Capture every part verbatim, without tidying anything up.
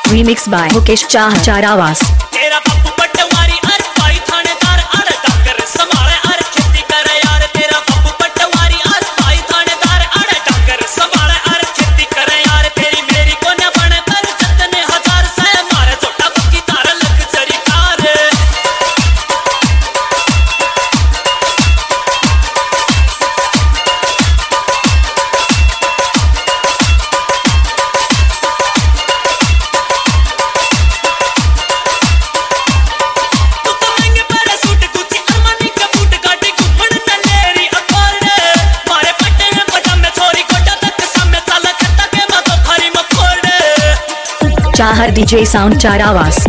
Remix by Mukesh Chah Charawaz. तेरा बापू पटवारी अर भाई थानेदार अर डांगर संभाले अर खेती करे यार। तेरा बापू पटवारी अर भाई थानेदार अर डांगर संभाले अर खेती करे यार। तेरी मेरी को न बने पर जतने हजार से मारे छोटा बक्की तारा लग जरी कार। Chahar D J Sound Charawaz.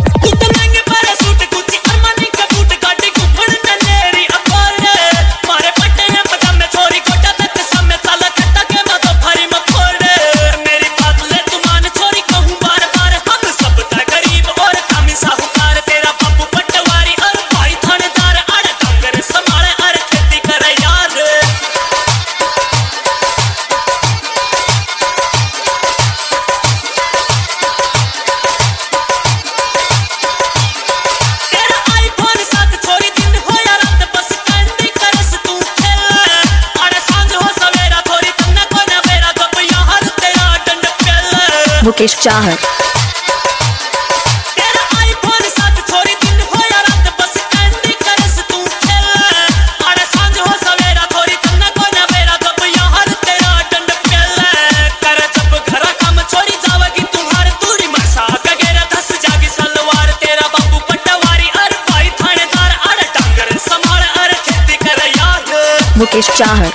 Mukesh Chahar. तेरा आईफोन साथ छोरी दिन हो या रात बस कैंडी करस तू खेल। आड़े सांझ हो सवेरा थोड़ी तन्ना को न बेरा जब यहाँ तेरा डंड पेल। कर जब घरा काम छोड़ी जावेगी तुम्हारे तूड़ी मसा कगेरा धस जागी सलवार। तेरा बापू पटवारी अर भाई थानेदार अर डांगर संभाल अर खेती करे यार। Mukesh Chahar.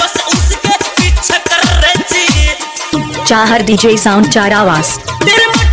Chahar D J Sound Charawaz.